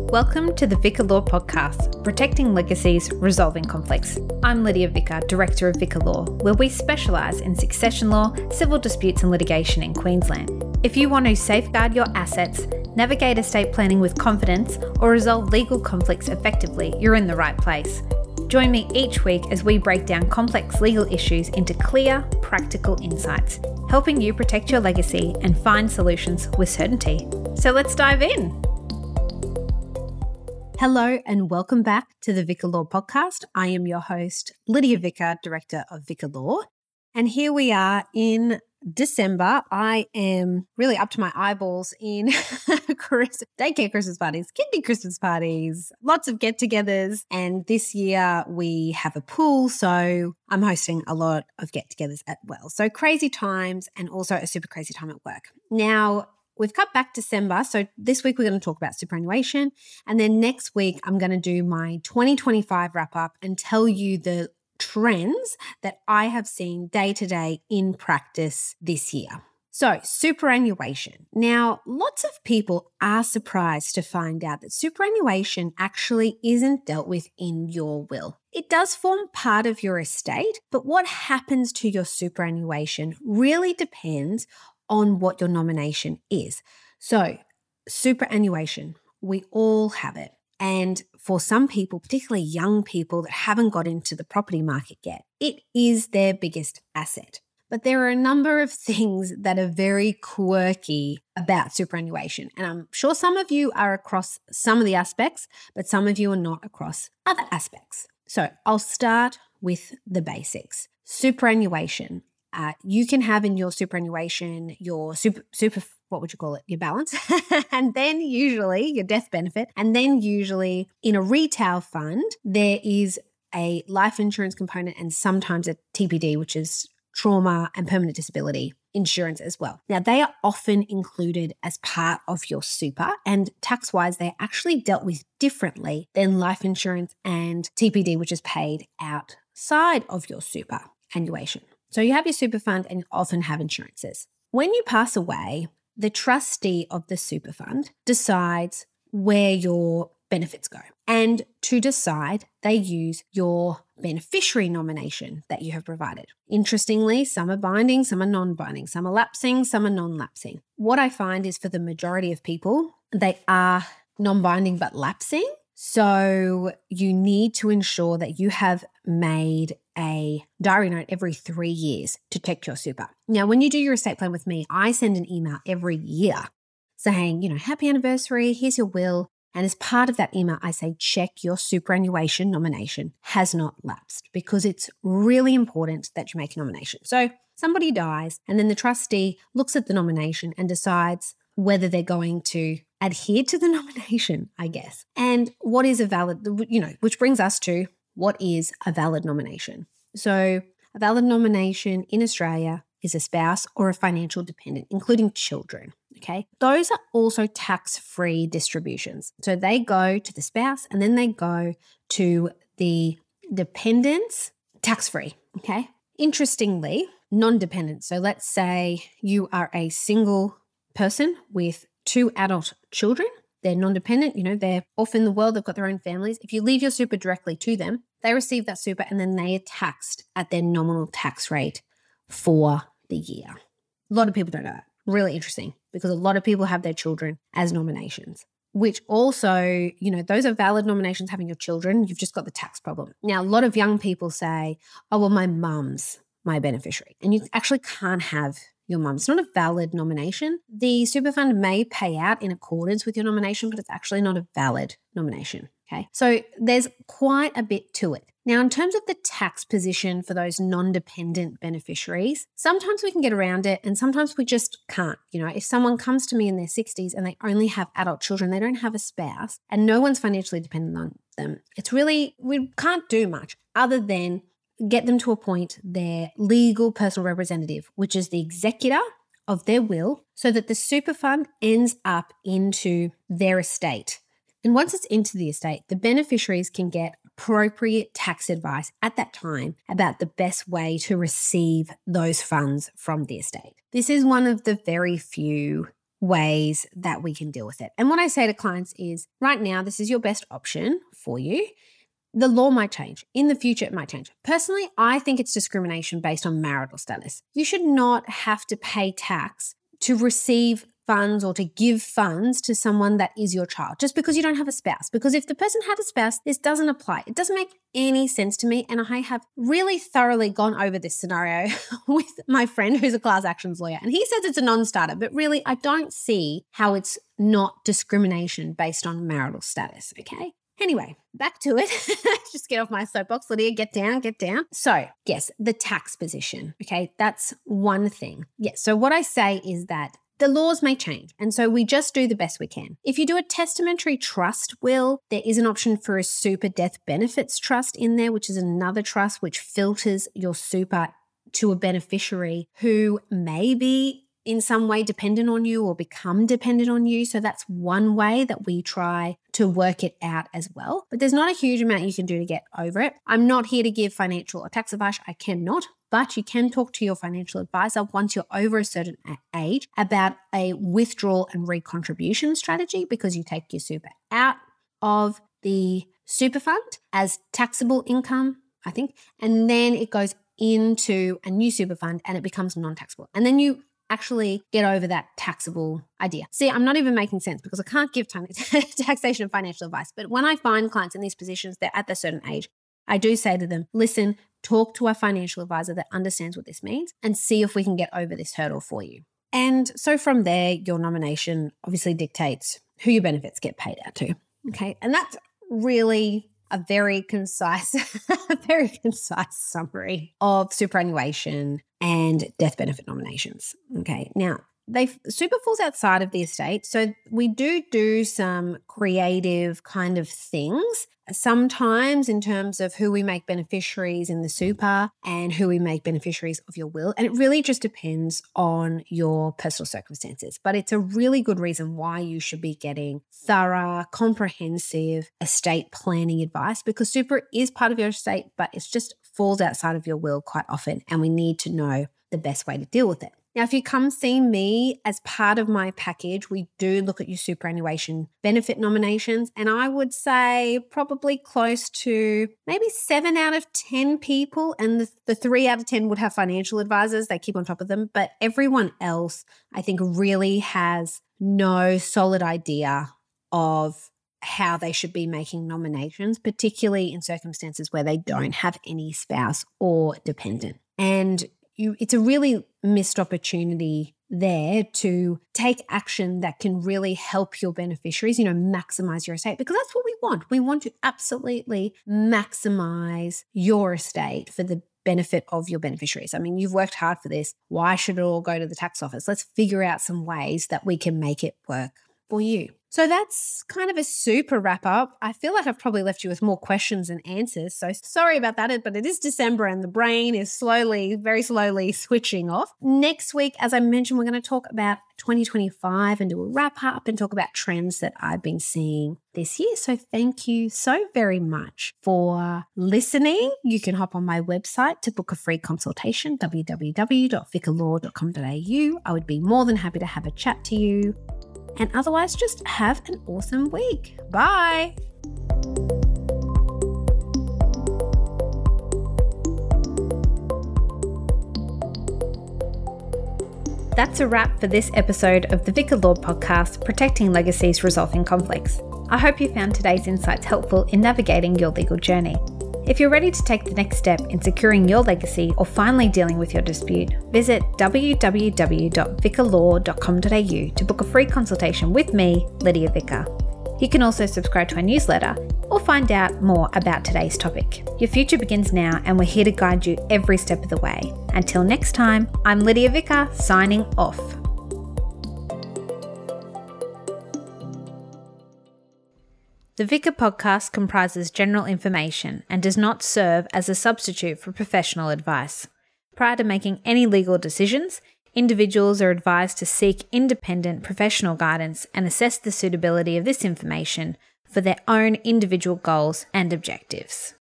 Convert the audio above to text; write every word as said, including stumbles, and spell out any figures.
Welcome to the Vicar Law Podcast, Protecting Legacies, Resolving Conflicts. I'm Lydia Vicar, Director of Vicar Law, where we specialise in succession law, civil disputes and litigation in Queensland. If you want to safeguard your assets, navigate estate planning with confidence, or resolve legal conflicts effectively, you're in the right place. Join me each week as we break down complex legal issues into clear, practical insights, helping you protect your legacy and find solutions with certainty. So let's dive in. Hello and welcome back to the Vicar Law Podcast. I am your host, Lydia Vicar, Director of Vicar Law. And here we are in December. I am really up to my eyeballs in daycare Christmas parties, kiddie Christmas parties, lots of get-togethers. And this year we have a pool, so I'm hosting a lot of get-togethers as well. So crazy times and also a super crazy time at work. Now, we've cut back December, so this week we're going to talk about superannuation, and then next week I'm going to do my twenty twenty-five wrap-up and tell you the trends that I have seen day to day in practice this year. So, superannuation. Now, lots of people are surprised to find out that superannuation actually isn't dealt with in your will. It does form part of your estate, but what happens to your superannuation really depends on what your nomination is. So, superannuation, we all have it. And for some people, particularly young people that haven't got into the property market yet, it is their biggest asset. But there are a number of things that are very quirky about superannuation. And I'm sure some of you are across some of the aspects, but some of you are not across other aspects. So I'll start with the basics. Superannuation. Uh, you can have in your superannuation your super, super, what would you call it? Your balance. And then usually your death benefit. And then usually in a retail fund, there is a life insurance component and sometimes a T P D, which is trauma and permanent disability insurance as well. Now, they are often included as part of your super, and tax-wise, they're actually dealt with differently than life insurance and T P D, which is paid outside of your superannuation. So you have your super fund and you often have insurances. When you pass away, the trustee of the super fund decides where your benefits go. And to decide, they use your beneficiary nomination that you have provided. Interestingly, some are binding, some are non-binding, some are lapsing, some are non-lapsing. What I find is for the majority of people, they are non-binding but lapsing. So you need to ensure that you have made a diary note every three years to check your super. Now, when you do your estate plan with me, I send an email every year saying, you know, happy anniversary, here's your will. And as part of that email, I say, check your superannuation nomination has not lapsed, because it's really important that you make a nomination. So somebody dies and then the trustee looks at the nomination and decides whether they're going to adhere to the nomination, I guess. And what is a valid, you know, which brings us to what is a valid nomination. So a valid nomination in Australia is a spouse or a financial dependent, including children, okay? Those are also tax-free distributions. So they go to the spouse and then they go to the dependents tax-free, okay? Interestingly, non-dependent. So let's say you are a single person with two adult children. They're non-dependent, you know, they're off in the world, they've got their own families. If you leave your super directly to them, they receive that super and then they are taxed at their nominal tax rate for the year. A lot of people don't know that. Really interesting, because a lot of people have their children as nominations, which also, you know, those are valid nominations having your children. You've just got the tax problem. Now, a lot of young people say, oh, well, my mum's my beneficiary. And you actually can't have your mum. It's not a valid nomination. The super fund may pay out in accordance with your nomination, but it's actually not a valid nomination. Okay. So there's quite a bit to it. Now, in terms of the tax position for those non-dependent beneficiaries, sometimes we can get around it and sometimes we just can't. You know, if someone comes to me in their sixties and they only have adult children, they don't have a spouse and no one's financially dependent on them, it's really, we can't do much other than get them to appoint their legal personal representative, which is the executor of their will, so that the super fund ends up into their estate. And once it's into the estate, the beneficiaries can get appropriate tax advice at that time about the best way to receive those funds from the estate. This is one of the very few ways that we can deal with it. And what I say to clients is, right now, this is your best option for you. The law might change. In the future, it might change. Personally, I think it's discrimination based on marital status. You should not have to pay tax to receive funds or to give funds to someone that is your child just because you don't have a spouse. Because if the person had a spouse, this doesn't apply. It doesn't make any sense to me. And I have really thoroughly gone over this scenario with my friend who's a class actions lawyer. And he says it's a non-starter, but really I don't see how it's not discrimination based on marital status, okay? Anyway, back to it. Just get off my soapbox, Lydia. Get down, get down. So, yes, the tax position. Okay, that's one thing. Yes, so what I say is that the laws may change, and so we just do the best we can. If you do a testamentary trust will, there is an option for a super death benefits trust in there, which is another trust which filters your super to a beneficiary who may be in some way dependent on you or become dependent on you. So that's one way that we try to work it out as well. But there's not a huge amount you can do to get over it. I'm not here to give financial or tax advice. I cannot. But you can talk to your financial advisor once you're over a certain age about a withdrawal and recontribution strategy, because you take your super out of the super fund as taxable income, I think, and then it goes into a new super fund and it becomes non-taxable. And then you actually get over that taxable idea. See, I'm not even making sense because I can't give taxation and financial advice. But when I find clients in these positions, they're at a certain age, I do say to them, listen, talk to a financial advisor that understands what this means and see if we can get over this hurdle for you. And so from there, your nomination obviously dictates who your benefits get paid out to. Okay. And that's really a very concise, very concise summary of superannuation and death benefit nominations. Okay. Now, they super falls outside of the estate. So we do do some creative kind of things sometimes in terms of who we make beneficiaries in the super and who we make beneficiaries of your will. And it really just depends on your personal circumstances. But it's a really good reason why you should be getting thorough, comprehensive estate planning advice, because super is part of your estate, but it just falls outside of your will quite often. And we need to know the best way to deal with it. Now, if you come see me as part of my package, we do look at your superannuation benefit nominations. And I would say probably close to maybe seven out of ten people. And the, the three out of ten would have financial advisors. They keep on top of them. But everyone else, I think, really has no solid idea of how they should be making nominations, particularly in circumstances where they don't have any spouse or dependent. And You, it's a really missed opportunity there to take action that can really help your beneficiaries, you know, maximize your estate, because that's what we want. We want to absolutely maximize your estate for the benefit of your beneficiaries. I mean, you've worked hard for this. Why should it all go to the tax office? Let's figure out some ways that we can make it work for you. So that's kind of a super wrap up. I feel like I've probably left you with more questions than answers. So sorry about that, but it is December and the brain is slowly, very slowly switching off. Next week, as I mentioned, we're going to talk about twenty twenty-five and do a wrap up and talk about trends that I've been seeing this year. So thank you so very much for listening. You can hop on my website to book a free consultation, w w w dot vicar law dot com dot a u. I would be more than happy to have a chat to you. And otherwise, just have an awesome week. Bye. That's a wrap for this episode of the Vicar Law podcast, Protecting Legacies, Resolving Conflicts. I hope you found today's insights helpful in navigating your legal journey. If you're ready to take the next step in securing your legacy or finally dealing with your dispute, visit w w w dot vicar law dot com dot a u to book a free consultation with me, Lydia Vicar. You can also subscribe to our newsletter or find out more about today's topic. Your future begins now, and we're here to guide you every step of the way. Until next time, I'm Lydia Vicar, signing off. The Vicar podcast comprises general information and does not serve as a substitute for professional advice. Prior to making any legal decisions, individuals are advised to seek independent professional guidance and assess the suitability of this information for their own individual goals and objectives.